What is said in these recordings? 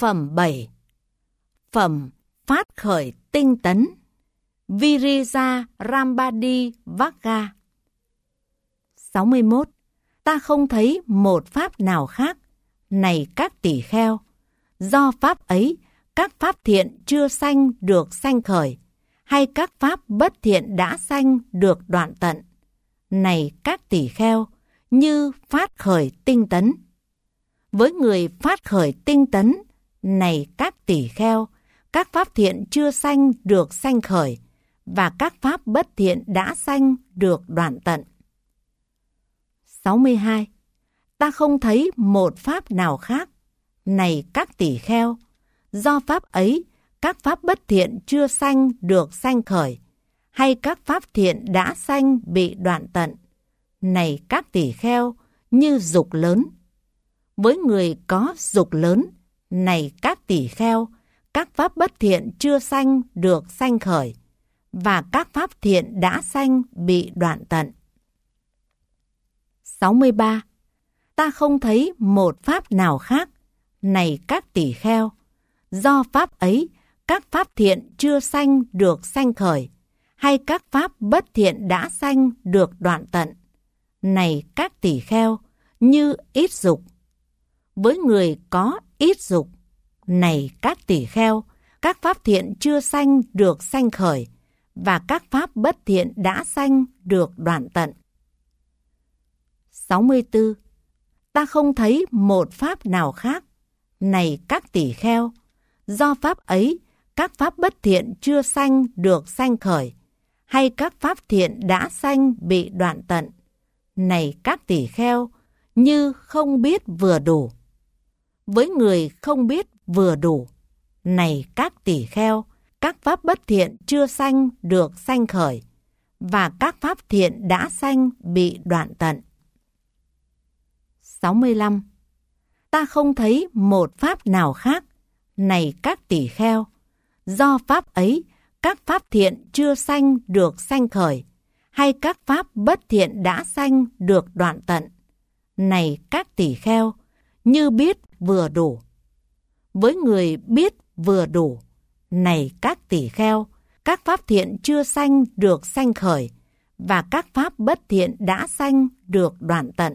Phẩm 7. Phẩm phát khởi tinh tấn. Virija Rambadi Vagga. 61. Ta không thấy một pháp nào khác, này các tỳ kheo. Do pháp ấy, các pháp thiện chưa sanh được sanh khởi, hay các pháp bất thiện đã sanh được đoạn tận. Này các tỳ kheo, như phát khởi tinh tấn. Với người phát khởi tinh tấn, này các tỳ kheo, các pháp thiện chưa sanh được sanh khởi, và các pháp bất thiện đã sanh được đoạn tận. 62. Ta không thấy một pháp nào khác, này các tỳ kheo. Do pháp ấy, các pháp bất thiện chưa sanh được sanh khởi, hay các pháp thiện đã sanh bị đoạn tận. Này các tỳ kheo, như dục lớn. Với người có dục lớn, này các tỳ kheo, các pháp bất thiện chưa sanh được sanh khởi, và các pháp thiện đã sanh bị đoạn tận. 63. Ta không thấy một pháp nào khác, này các tỳ kheo. Do pháp ấy, các pháp thiện chưa sanh được sanh khởi, hay các pháp bất thiện đã sanh được đoạn tận. Này các tỳ kheo, như ít dục. Với người có ít dục, này các tỳ kheo, các pháp thiện chưa sanh được sanh khởi, và các pháp bất thiện đã sanh được đoạn tận. 64. Ta không thấy một pháp nào khác, này các tỳ kheo. Do pháp ấy, các pháp bất thiện chưa sanh được sanh khởi, hay các pháp thiện đã sanh bị đoạn tận. Này các tỳ kheo, như không biết vừa đủ. Với người không biết vừa đủ, này các tỳ kheo, các pháp bất thiện chưa sanh được sanh khởi, và các pháp thiện đã sanh bị đoạn tận. 65. Ta không thấy một pháp nào khác, này các tỳ kheo. Do pháp ấy, các pháp thiện chưa sanh được sanh khởi, hay các pháp bất thiện đã sanh được đoạn tận. Này các tỳ kheo, như biết vừa đủ. Với người biết vừa đủ, này các tỳ kheo, các pháp thiện chưa sanh được sanh khởi, và các pháp bất thiện đã sanh được đoạn tận.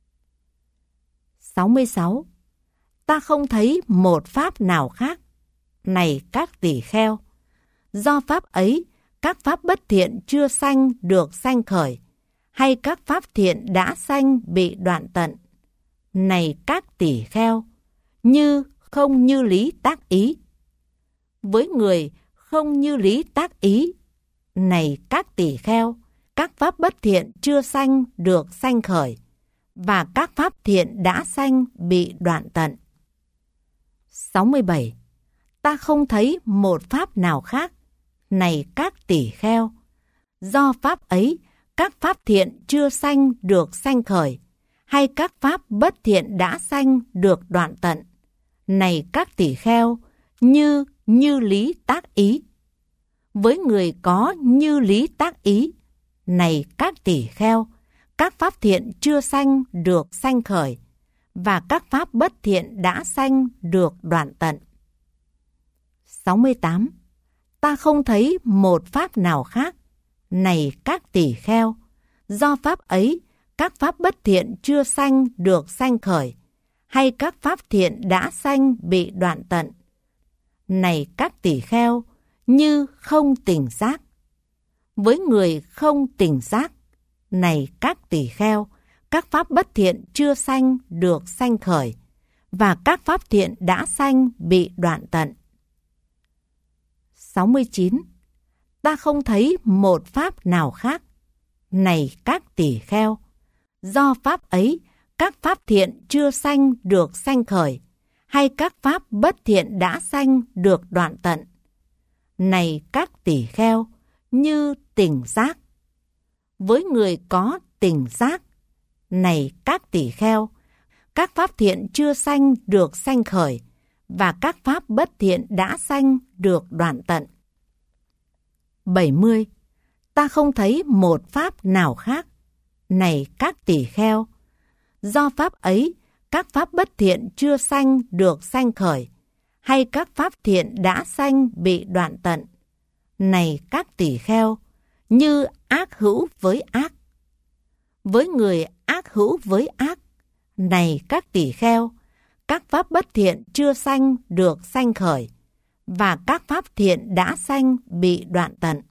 66. Ta không thấy một pháp nào khác, này các tỳ kheo. Do pháp ấy, các pháp bất thiện chưa sanh được sanh khởi, hay các pháp thiện đã sanh bị đoạn tận. Này các tỳ kheo, như không như lý tác ý. Với người không như lý tác ý, này các tỳ kheo, các pháp bất thiện chưa sanh được sanh khởi, và các pháp thiện đã sanh bị đoạn tận. 67. Ta không thấy một pháp nào khác, này các tỳ kheo. Do pháp ấy, các pháp thiện chưa sanh được sanh khởi, hay các pháp bất thiện đã sanh được đoạn tận. Này các tỳ kheo, như lý tác ý. Với người có như lý tác ý, này các tỳ kheo, các pháp thiện chưa sanh được sanh khởi, và các pháp bất thiện đã sanh được đoạn tận. 68. Ta không thấy một pháp nào khác, này các tỳ kheo. Do pháp ấy, các pháp bất thiện chưa sanh được sanh khởi, hay các pháp thiện đã sanh bị đoạn tận. Này các tỳ kheo, như không tỉnh giác. Với người không tỉnh giác, này các tỳ kheo, các pháp bất thiện chưa sanh được sanh khởi, và các pháp thiện đã sanh bị đoạn tận. 69. Ta không thấy một pháp nào khác, này các tỳ kheo. Do pháp ấy, các pháp thiện chưa sanh được sanh khởi, hay các pháp bất thiện đã sanh được đoạn tận. Này các tỳ kheo, như tỉnh giác. Với người có tỉnh giác, này các tỳ kheo, các pháp thiện chưa sanh được sanh khởi, và các pháp bất thiện đã sanh được đoạn tận. 70. Ta không thấy một pháp nào khác, này các tỳ kheo. Do pháp ấy, các pháp bất thiện chưa sanh được sanh khởi, hay các pháp thiện đã sanh bị đoạn tận. Này các tỳ kheo, như ác hữu với ác. Với người ác hữu với ác, này các tỳ kheo, các pháp bất thiện chưa sanh được sanh khởi, và các pháp thiện đã sanh bị đoạn tận.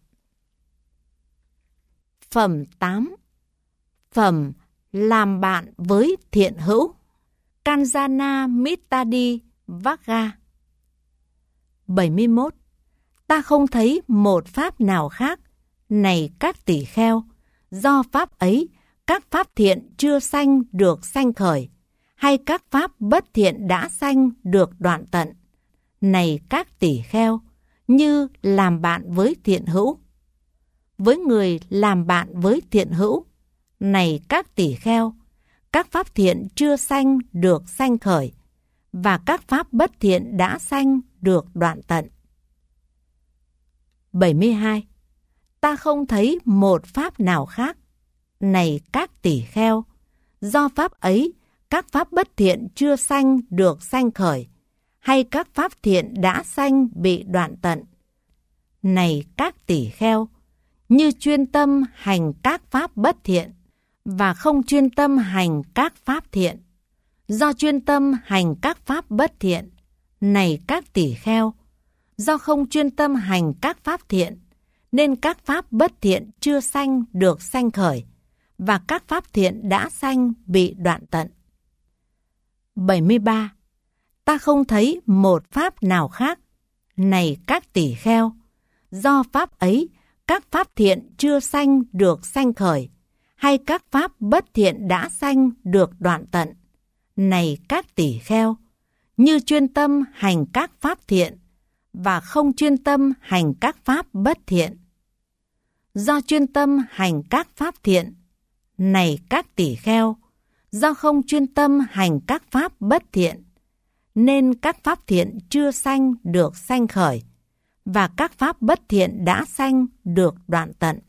Phẩm 8. Phẩm làm bạn với thiện hữu. Kanjana Mittadi Vagga. 71. Ta không thấy một pháp nào khác, này các tỳ kheo, do pháp ấy các pháp thiện chưa sanh được sanh khởi, hay các pháp bất thiện đã sanh được đoạn tận. Này các tỳ kheo, như làm bạn với thiện hữu. Với người làm bạn với thiện hữu, này các tỳ kheo, các pháp thiện chưa sanh được sanh khởi, và các pháp bất thiện đã sanh được đoạn tận. 72. Ta không thấy một pháp nào khác, này các tỳ kheo, do pháp ấy các pháp bất thiện chưa sanh được sanh khởi, hay các pháp thiện đã sanh bị đoạn tận. Này các tỳ kheo, như chuyên tâm hành các pháp bất thiện và không chuyên tâm hành các pháp thiện. Do chuyên tâm hành các pháp bất thiện, này các tỳ kheo, do không chuyên tâm hành các pháp thiện, nên các pháp bất thiện chưa sanh được sanh khởi, và các pháp thiện đã sanh bị đoạn tận. 73. Ta không thấy một pháp nào khác, này các tỳ kheo, do pháp ấy các pháp thiện chưa sanh được sanh khởi, hay các pháp bất thiện đã sanh được đoạn tận. Này các tỳ kheo, như chuyên tâm hành các pháp thiện và không chuyên tâm hành các pháp bất thiện. Do chuyên tâm hành các pháp thiện, này các tỳ kheo, do không chuyên tâm hành các pháp bất thiện, nên các pháp thiện chưa sanh được sanh khởi, và các pháp bất thiện đã sanh được đoạn tận.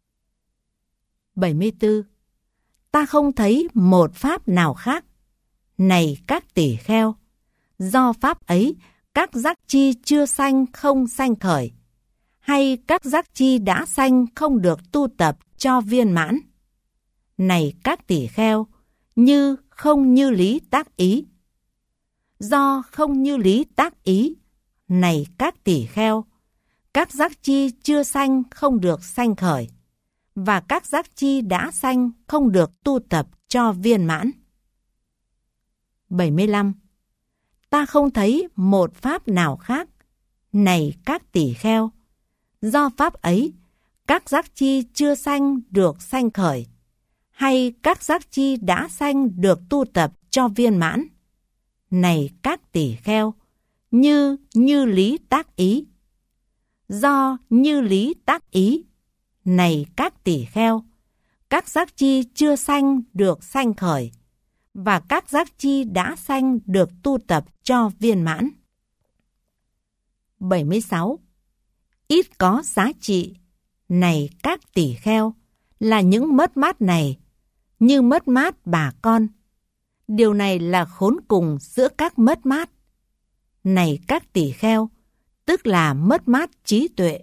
74. Ta không thấy một pháp nào khác, này các tỳ kheo, do pháp ấy các giác chi chưa sanh không sanh khởi, hay các giác chi đã sanh không được tu tập cho viên mãn. Này các tỳ kheo, như không như lý tác ý. Do không như lý tác ý, này các tỳ kheo, các giác chi chưa sanh không được sanh khởi, và các giác chi đã sanh không được tu tập cho viên mãn. 75. Ta không thấy một pháp nào khác, này các tỳ kheo, do pháp ấy các giác chi chưa sanh được sanh khởi, hay các giác chi đã sanh được tu tập cho viên mãn. Này các tỳ kheo, như lý tác ý. Do như lý tác ý, này các tỳ kheo, các giác chi chưa sanh được sanh khởi, và các giác chi đã sanh được tu tập cho viên mãn. 76. Ít có giá trị, này các tỳ kheo, là những mất mát này, như mất mát bà con. Điều này là khốn cùng giữa các mất mát. Này các tỳ kheo, tức là mất mát trí tuệ.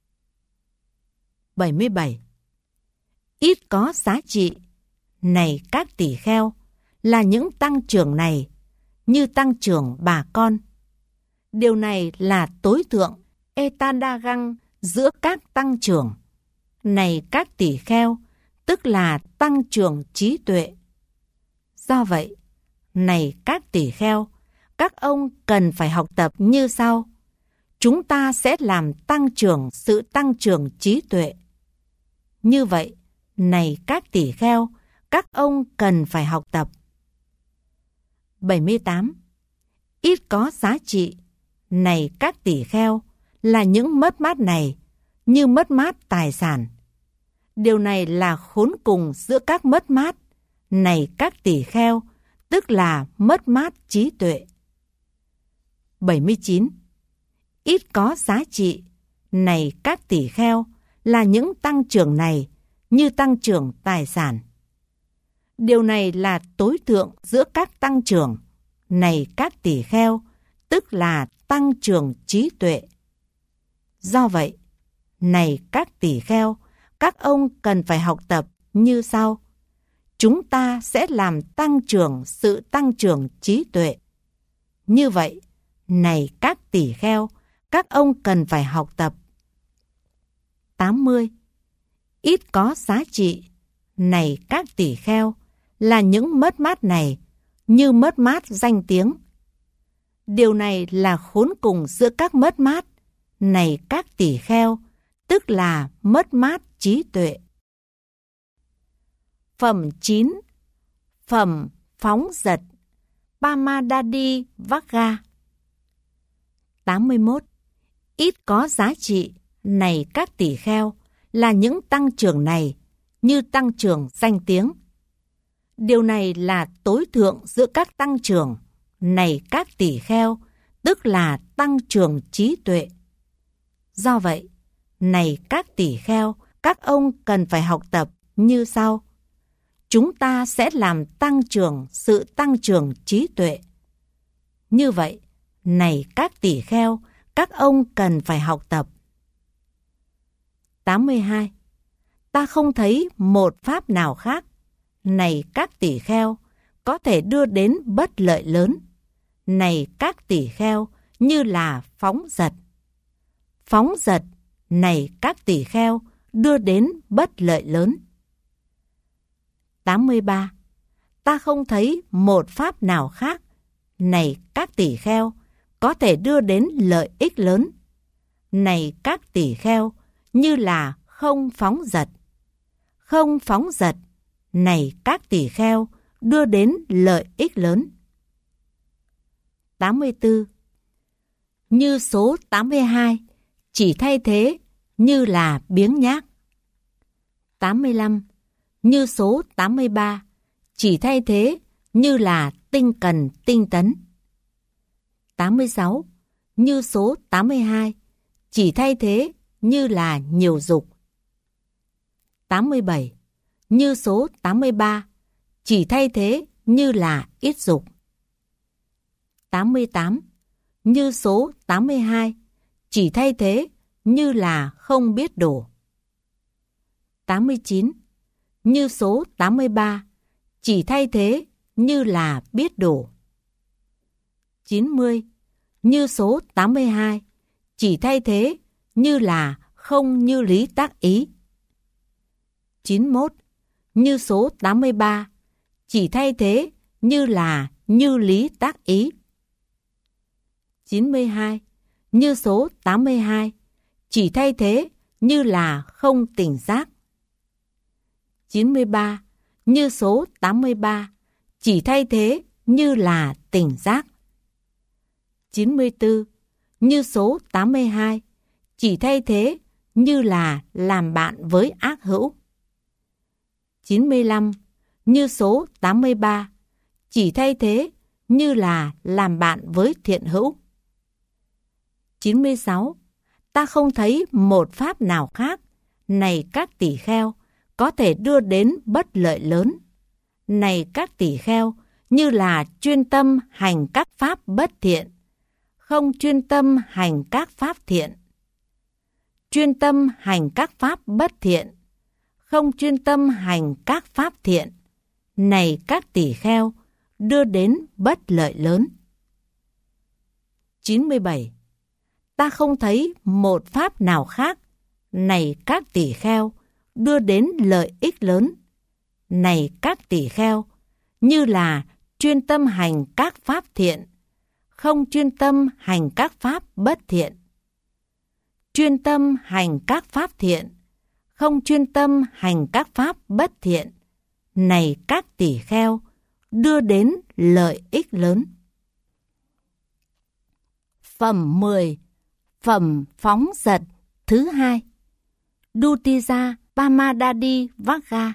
77. Ít có giá trị, này các tỳ kheo, là những tăng trưởng này, như tăng trưởng bà con. Điều này là tối thượng Etadagang giữa các tăng trưởng. Này các tỳ kheo, tức là tăng trưởng trí tuệ. Do vậy, này các tỳ kheo, các ông cần phải học tập như sau. Chúng ta sẽ làm tăng trưởng sự tăng trưởng trí tuệ. Như vậy, này các tỳ kheo, các ông cần phải học tập. 78. Ít có giá trị, này các tỳ kheo, là những mất mát này, như mất mát tài sản. Điều này là khốn cùng giữa các mất mát, này các tỳ kheo, tức là mất mát trí tuệ. 79. Ít có giá trị, này các tỳ kheo, là những tăng trưởng này, như tăng trưởng tài sản. Điều này là tối thượng giữa các tăng trưởng, này các tỳ kheo, tức là tăng trưởng trí tuệ. Do vậy, này các tỳ kheo, các ông cần phải học tập như sau. Chúng ta sẽ làm tăng trưởng sự tăng trưởng trí tuệ. Như vậy, này các tỳ kheo, các ông cần phải học tập. 80. Ít có giá trị, này các tỳ kheo, là những mất mát này, như mất mát danh tiếng. Điều này là khốn cùng giữa các mất mát, này các tỳ kheo, tức là mất mát trí tuệ. Phẩm 9. Phẩm phóng dật, Pamadadi Vagga. 81. Ít có giá trị, này các tỳ kheo, là những tăng trưởng này, như tăng trưởng danh tiếng. Điều này là tối thượng giữa các tăng trưởng, này các tỳ kheo, tức là tăng trưởng trí tuệ. Do vậy, này các tỳ kheo, các ông cần phải học tập như sau. Chúng ta sẽ làm tăng trưởng sự tăng trưởng trí tuệ. Như vậy, này các tỳ kheo, các ông cần phải học tập. 82. Ta không thấy một pháp nào khác, này các tỳ kheo, có thể đưa đến bất lợi lớn, này các tỳ kheo, như là phóng dật. Phóng dật, này các tỳ kheo, đưa đến bất lợi lớn. 83. Ta không thấy một pháp nào khác, này các tỳ kheo, có thể đưa đến lợi ích lớn, này các tỳ kheo, như là không phóng dật. Không phóng dật, này các tỳ kheo, đưa đến lợi ích lớn. 84. Như số 82, chỉ thay thế như là biếng nhác. 85. Như số 83, chỉ thay thế như là tinh cần tinh tấn. 86. Như số 82, chỉ thay thế như là nhiều dục. 87. Như số 83, chỉ thay thế như là ít dục. 88. Như số 82, chỉ thay thế như là không biết đủ. 89. Như số 83, chỉ thay thế như là biết đủ. 90. Như số 82, chỉ thay thế như là không như lý tác ý. 91. Như số 83, chỉ thay thế như là như lý tác ý. 92. Như số 82, chỉ thay thế như là không tỉnh giác. 93. Như số 83, chỉ thay thế như là tỉnh giác. 94. Như số 82, chỉ thay thế như là làm bạn với ác hữu. 95. Như số 83, chỉ thay thế như là làm bạn với thiện hữu. 96. Ta không thấy một pháp nào khác, này các tỳ kheo, có thể đưa đến bất lợi lớn, này các tỳ kheo, như là chuyên tâm hành các pháp bất thiện, không chuyên tâm hành các pháp thiện. Chuyên tâm hành các pháp bất thiện, không chuyên tâm hành các pháp thiện, này các tỳ kheo, đưa đến bất lợi lớn. 97. Ta không thấy một pháp nào khác, này các tỳ kheo, đưa đến lợi ích lớn, này các tỳ kheo, như là chuyên tâm hành các pháp thiện, không chuyên tâm hành các pháp bất thiện. Chuyên tâm hành các pháp thiện, không chuyên tâm hành các pháp bất thiện, này các tỳ kheo, đưa đến lợi ích lớn. Phẩm 10. Phẩm phóng dật thứ 2, Dutija Pamadadi Vagga.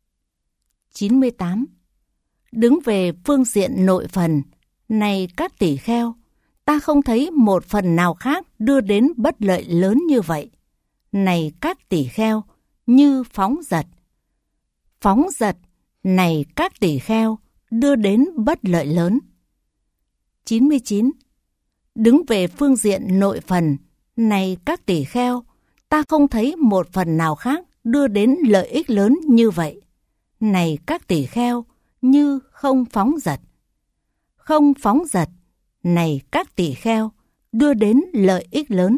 98. Đứng về phương diện nội phần, này các tỳ kheo, ta không thấy một phần nào khác đưa đến bất lợi lớn như vậy, này các tỳ kheo, như phóng dật. Phóng dật, này các tỳ kheo, đưa đến bất lợi lớn. 99. Đứng về phương diện nội phần, này các tỳ kheo, ta không thấy một phần nào khác đưa đến lợi ích lớn như vậy. Này các tỳ kheo, như không phóng dật. Không phóng dật, này các tỳ kheo, đưa đến lợi ích lớn.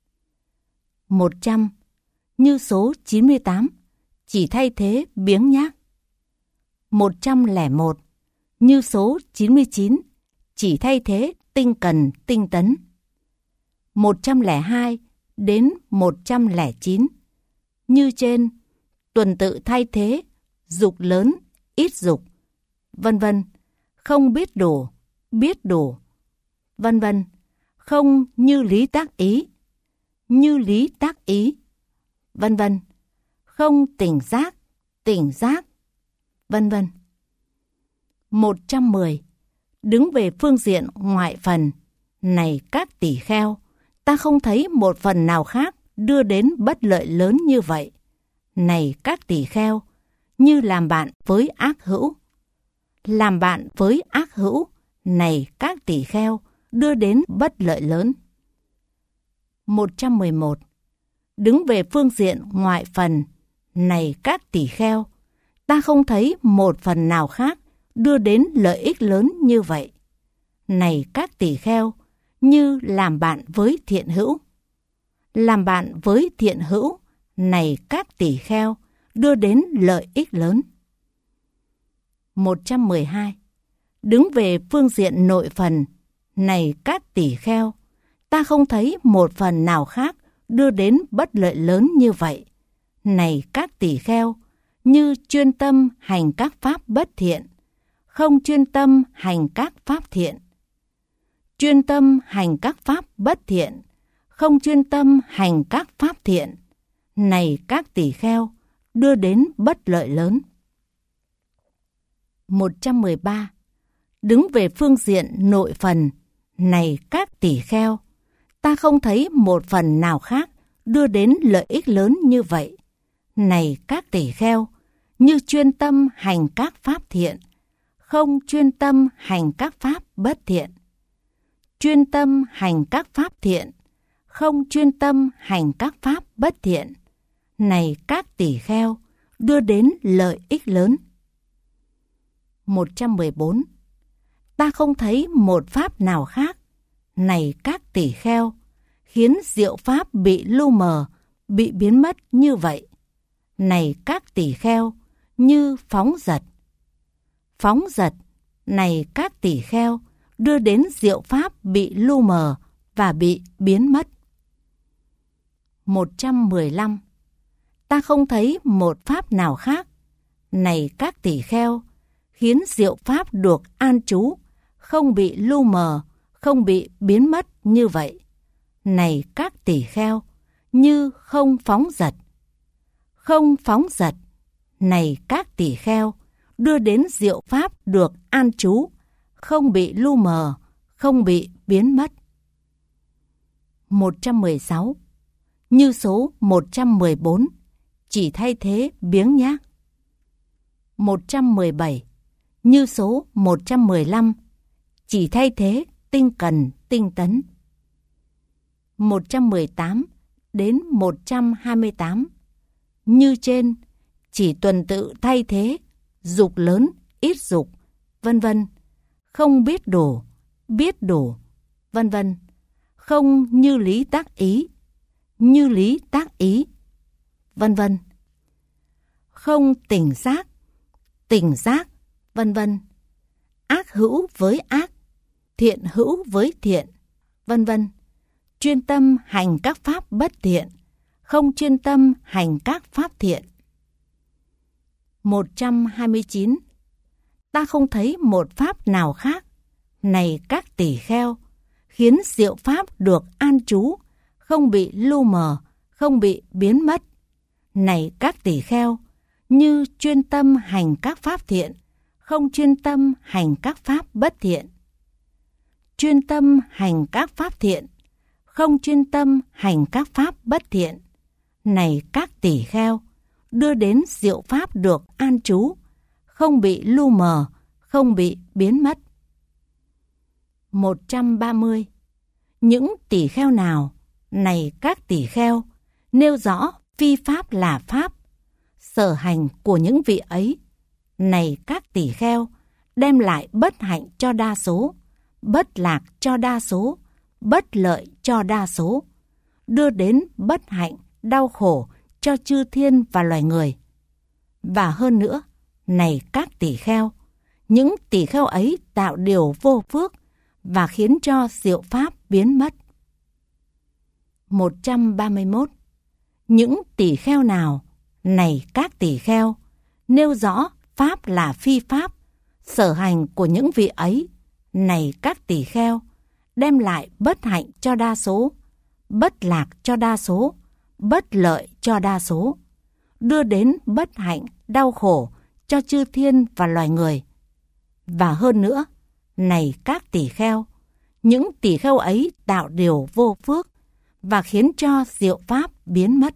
100. Như số 98, chỉ thay thế biếng nhác. 101. Như số 99, chỉ thay thế tinh cần tinh tấn. 102 đến 109. Như trên, tuần tự thay thế, dục lớn, ít dục, vân vân, không biết đủ, vân vân, không như lý tác ý, vân vân, không tỉnh giác, vân vân. 110. Đứng về phương diện ngoại phần, này các tỳ kheo, ta không thấy một phần nào khác đưa đến bất lợi lớn như vậy. Này các tỳ kheo, như làm bạn với ác hữu. Làm bạn với ác hữu, này các tỳ kheo, đưa đến bất lợi lớn. 111. Đứng về phương diện ngoại phần, này các tỳ kheo, ta không thấy một phần nào khác đưa đến lợi ích lớn như vậy. Này các tỳ kheo, như làm bạn với thiện hữu. Làm bạn với thiện hữu, này các tỳ kheo, đưa đến lợi ích lớn. 112. Đứng về phương diện nội phần, này các tỳ kheo, ta không thấy một phần nào khác đưa đến bất lợi lớn như vậy. Này các tỳ kheo, như chuyên tâm hành các pháp bất thiện, không chuyên tâm hành các pháp thiện. Chuyên tâm hành các pháp bất thiện, không chuyên tâm hành các pháp thiện. Này các tỳ kheo, đưa đến bất lợi lớn. 113. Đứng về phương diện nội phần, này các tỳ kheo, ta không thấy một phần nào khác đưa đến lợi ích lớn như vậy. Này các tỳ kheo, như chuyên tâm hành các pháp thiện, không chuyên tâm hành các pháp bất thiện. Chuyên tâm hành các pháp thiện, không chuyên tâm hành các pháp bất thiện. Này các tỳ kheo, đưa đến lợi ích lớn. 114. Ta không thấy một pháp nào khác, này các tỳ kheo, khiến diệu pháp bị lu mờ, bị biến mất như vậy. Này các tỳ kheo, như phóng dật. Phóng dật, này các tỳ kheo, đưa đến diệu pháp bị lu mờ và bị biến mất. 115. Ta không thấy một pháp nào khác, này các tỳ kheo, khiến diệu pháp được an trú, không bị lu mờ, không bị biến mất như vậy. Này các tỳ kheo, như không phóng dật. Không phóng dật, này các tỳ kheo, đưa đến diệu pháp được an trú, không bị lu mờ, không bị biến mất. 116. Như số 114, chỉ thay thế biếng nhác. 117. Như số 115, chỉ thay thế tinh cần tinh tấn. 118 đến 128. Như trên, chỉ tuần tự thay thế, dục lớn, ít dục, vân vân, không biết đủ, vân vân, không như lý tác ý, vân vân, không tỉnh giác, vân vân, ác hữu với ác, thiện hữu với thiện, vân vân, chuyên tâm hành các pháp bất thiện, không chuyên tâm hành các pháp thiện. 129. Ta không thấy một pháp nào khác, này các tỳ kheo, khiến diệu pháp được an trú, không bị lu mờ, không bị biến mất. Này các tỳ kheo, như chuyên tâm hành các pháp thiện, không chuyên tâm hành các pháp bất thiện. Chuyên tâm hành các pháp thiện, không chuyên tâm hành các pháp bất thiện. Này các tỳ kheo, đưa đến diệu pháp được an trú, không bị lu mờ, không bị biến mất. 130. những tỳ kheo nào, này các tỳ kheo, nêu rõ phi pháp là pháp, sở hành của những vị ấy, này các tỳ kheo, đem lại bất hạnh cho đa số, bất lạc cho đa số, bất lợi cho đa số, đưa đến bất hạnh, đau khổ cho chư thiên và loài người. Và hơn nữa, này các tỳ kheo, những tỳ kheo ấy tạo điều vô phước và khiến cho diệu pháp biến mất. 131. Những tỳ kheo nào, này các tỳ kheo, nêu rõ pháp là phi pháp, sở hành của những vị ấy, này các tỳ kheo, đem lại bất hạnh cho đa số, bất lạc cho đa số, bất lợi cho đa số, đưa đến bất hạnh, đau khổ cho chư thiên và loài người. Và hơn nữa, này các tỳ kheo, những tỳ kheo ấy tạo điều vô phước và khiến cho diệu pháp biến mất.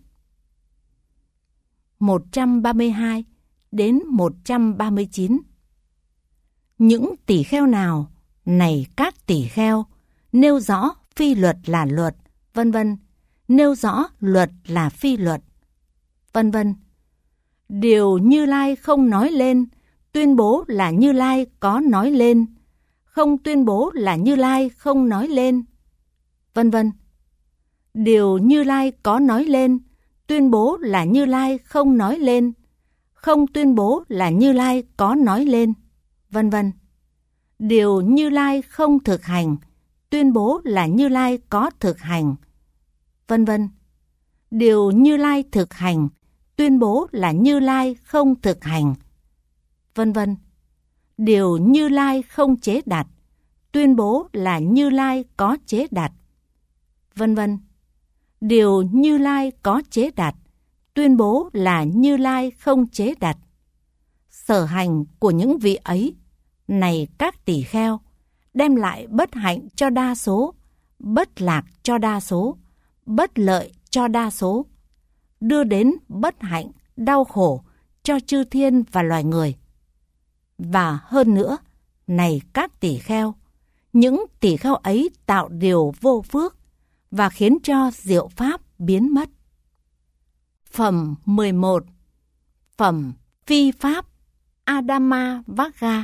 132 đến 139. Những tỳ kheo nào, này các tỳ kheo, nêu rõ phi luật là luật, vân vân, nêu rõ luật là phi luật, vân vân. Điều Như Lai không nói lên, tuyên bố là Như Lai có nói lên, không tuyên bố là Như Lai không nói lên, vân vân. Điều Như Lai có nói lên, tuyên bố là Như Lai không nói lên, không tuyên bố là Như Lai có nói lên, vân vân. Điều Như Lai không thực hành, tuyên bố là Như Lai có thực hành, vân vân. Điều Như Lai thực hành, tuyên bố là Như Lai không thực hành, vân vân. Điều Như Lai không chế đặt, tuyên bố là Như Lai có chế đặt, vân vân. Điều Như Lai có chế đặt, tuyên bố là Như Lai không chế đặt. Sở hành của những vị ấy, này các tỳ kheo, đem lại bất hạnh cho đa số, bất lạc cho đa số, bất lợi cho đa số, đưa đến bất hạnh, đau khổ cho chư thiên và loài người. Và hơn nữa, này các tỳ kheo, những tỳ kheo ấy tạo điều vô phước và khiến cho diệu pháp biến mất. Phẩm 11. Phẩm phi pháp Adama Vagga.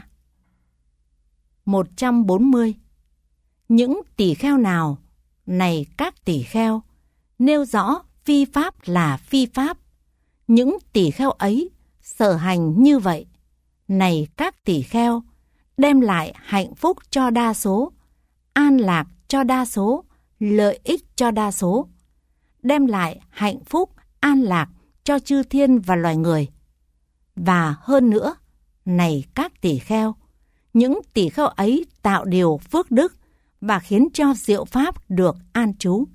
140. Những tỳ kheo nào, này các tỳ kheo, nêu rõ phi pháp là phi pháp, những tỳ kheo ấy sở hành như vậy, này các tỳ kheo, đem lại hạnh phúc cho đa số, an lạc cho đa số, lợi ích cho đa số, đem lại hạnh phúc, an lạc cho chư thiên và loài người. Và hơn nữa, này các tỳ kheo, những tỳ kheo ấy tạo điều phước đức và khiến cho diệu pháp được an trú.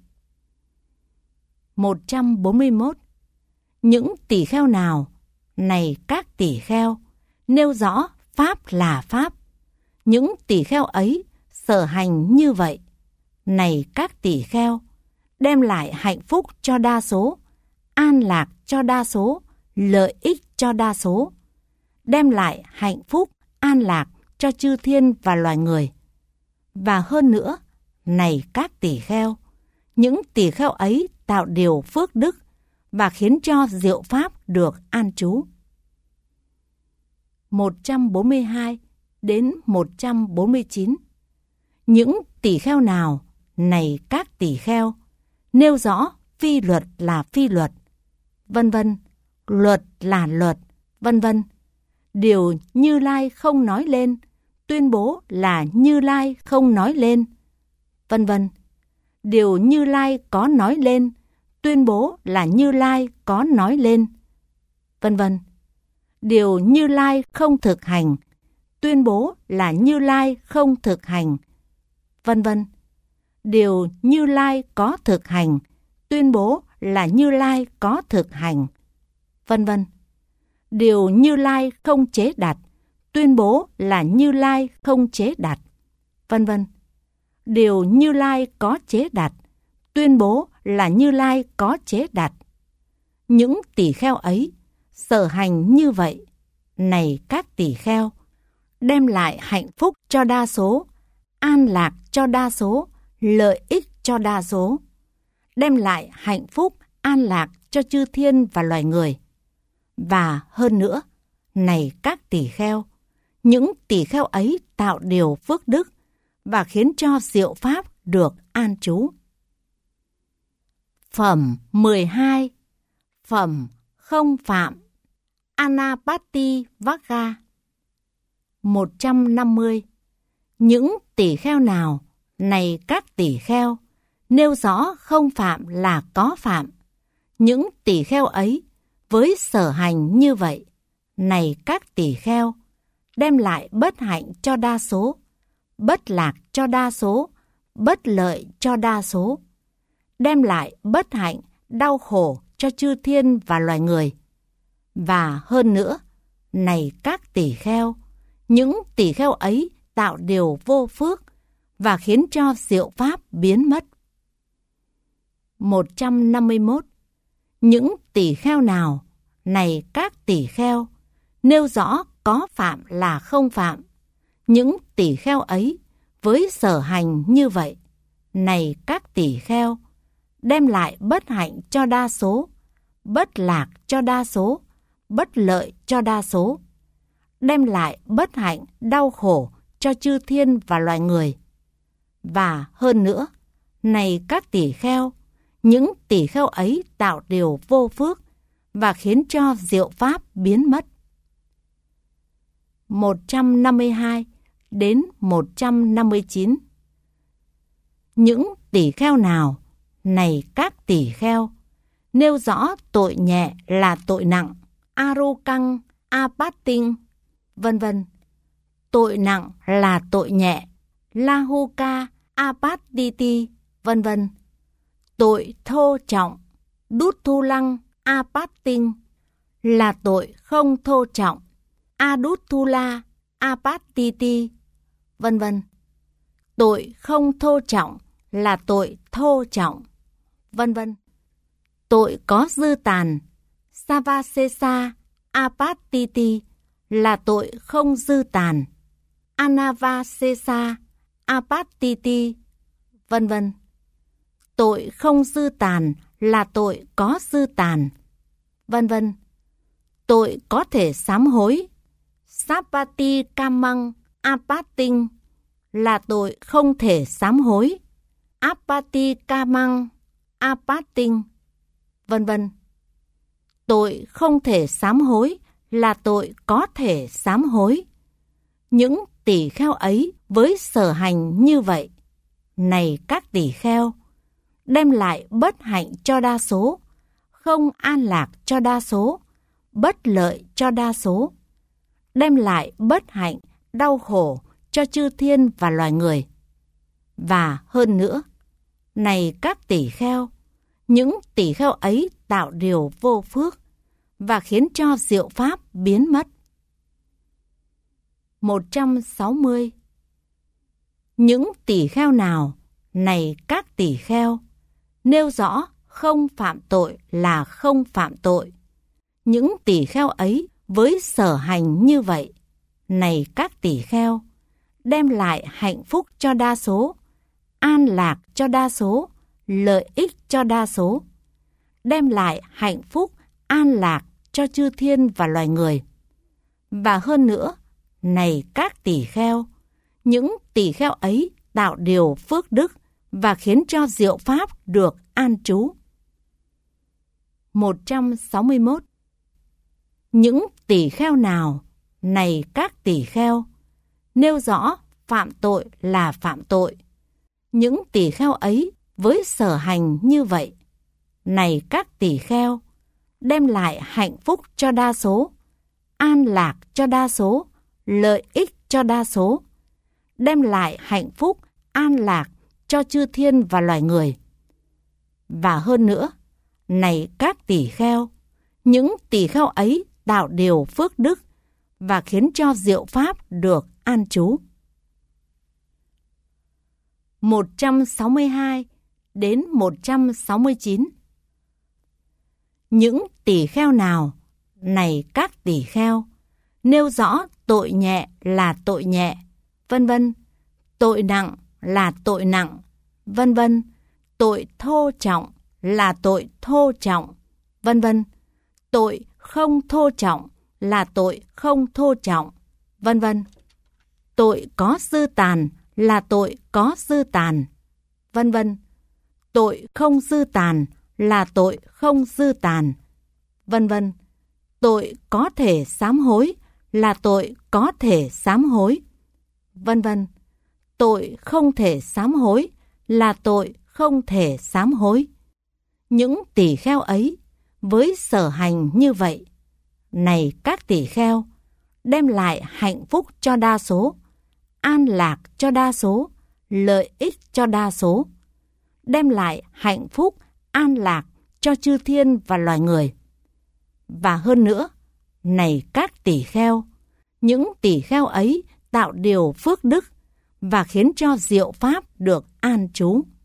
141. Những tỳ kheo nào, này các tỳ kheo, nêu rõ pháp là pháp, những tỳ kheo ấy sở hành như vậy, này các tỳ kheo, đem lại hạnh phúc cho đa số, an lạc cho đa số, lợi ích cho đa số, đem lại hạnh phúc, an lạc cho chư thiên và loài người. Và hơn nữa, này các tỳ kheo, những tỳ kheo ấy tạo điều phước đức và khiến cho diệu pháp được an trú. 142 đến 149. Những tỳ kheo nào, này các tỳ kheo, nêu rõ phi luật là phi luật, vân vân, luật là luật, vân vân. Điều Như Lai không nói lên, tuyên bố là Như Lai không nói lên, vân vân. Điều Như Lai có nói lên, tuyên bố là Như Lai có nói lên, vân vân. Điều Như Lai không thực hành, tuyên bố là Như Lai không thực hành, vân vân. Điều Như Lai có thực hành, tuyên bố là Như Lai có thực hành, vân vân. Điều Như Lai không chế đặt, tuyên bố là Như Lai không chế đặt, vân vân. Điều Như Lai có chế đặt, tuyên bố là Như Lai có chế đặt. Những tỳ kheo ấy sở hành như vậy, này các tỳ kheo, đem lại hạnh phúc cho đa số, an lạc cho đa số, lợi ích cho đa số, đem lại hạnh phúc an lạc cho chư thiên và loài người. Và hơn nữa, này các tỳ kheo, những tỳ kheo ấy tạo điều phước đức và khiến cho diệu pháp được an trú. Phẩm 12. Phẩm không phạm. Anapati Vagga. 150. Những tỳ kheo nào, này các tỳ kheo, nêu rõ không phạm là có phạm. Những tỳ kheo ấy với sở hành như vậy, này các tỳ kheo, đem lại bất hạnh cho đa số, bất lạc cho đa số, bất lợi cho đa số, đem lại bất hạnh, đau khổ cho chư thiên và loài người. Và hơn nữa, này các tỳ kheo, những tỳ kheo ấy tạo điều vô phước và khiến cho diệu pháp biến mất. 151. Những tỳ kheo nào, này các tỳ kheo, nêu rõ có phạm là không phạm. Những tỳ kheo ấy với sở hành như vậy, này các tỳ kheo, đem lại bất hạnh cho đa số, bất lạc cho đa số, bất lợi cho đa số, đem lại bất hạnh đau khổ cho chư thiên và loài người. Và hơn nữa, này các tỳ kheo, những tỳ kheo ấy tạo điều vô phước và khiến cho diệu pháp biến mất. 152 đến 159. Những tỳ kheo nào, này các tỳ kheo, nêu rõ tội nhẹ là tội nặng, arukang, apating, vân vân. Tội nặng là tội nhẹ, lahuka, apatiti, vân vân. Tội thô trọng, đút thu lăng, apating, là tội không thô trọng, adút thu la, apatiti, vân vân. Tội không thô trọng là tội thô trọng, vân vân. Tội có dư tàn, savasesa, apatiti, là tội không dư tàn, anavasesa, apatiti, vân vân. Tội không dư tàn là tội có dư tàn, vân vân. Tội có thể sám hối, sapati kamang, apating, là tội không thể sám hối, apati kamang, apating, vân vân. Tội không thể sám hối là tội có thể sám hối. Những tỳ kheo ấy với sở hành như vậy, này các tỳ kheo, đem lại bất hạnh cho đa số, không an lạc cho đa số, bất lợi cho đa số, đem lại bất hạnh, đau khổ cho chư thiên và loài người. Và hơn nữa, này các tỳ kheo, những tỳ kheo ấy tạo điều vô phước và khiến cho diệu pháp biến mất. 160. Những tỳ kheo nào, này các tỳ kheo, nêu rõ không phạm tội là không phạm tội. Những tỳ kheo ấy với sở hành như vậy, này các tỳ kheo, đem lại hạnh phúc cho đa số, an lạc cho đa số, lợi ích cho đa số, đem lại hạnh phúc, an lạc cho chư thiên và loài người. Và hơn nữa, này các tỳ kheo, những tỳ kheo ấy tạo điều phước đức và khiến cho diệu pháp được an trú. 161. Những tỳ kheo nào, này các tỳ kheo, nêu rõ phạm tội là phạm tội. Những tỳ kheo ấy với sở hành như vậy, này các tỳ kheo, đem lại hạnh phúc cho đa số, an lạc cho đa số, lợi ích cho đa số, đem lại hạnh phúc, an lạc cho chư thiên và loài người. Và hơn nữa, này các tỳ kheo, những tỳ kheo ấy tạo điều phước đức và khiến cho diệu pháp được an trú. 162 đến 169. Những tỳ kheo nào, này các tỳ kheo, nêu rõ tội nhẹ là tội nhẹ, vân vân, tội nặng là tội nặng, vân vân, tội thô trọng là tội thô trọng, vân vân. Tội không thô trọng là tội không thô trọng, vân vân. Tội có dư tàn là tội có dư tàn, vân vân. Tội không dư tàn là tội không dư tàn, vân vân. Tội có thể sám hối là tội có thể sám hối, vân vân. Tội không thể sám hối là tội không thể sám hối. Những tỳ kheo ấy với sở hành như vậy, này các tỳ kheo, đem lại hạnh phúc cho đa số, an lạc cho đa số, lợi ích cho đa số, đem lại hạnh phúc, an lạc cho chư thiên và loài người. Và hơn nữa, này các tỳ kheo, những tỳ kheo ấy tạo điều phước đức và khiến cho diệu pháp được an trú.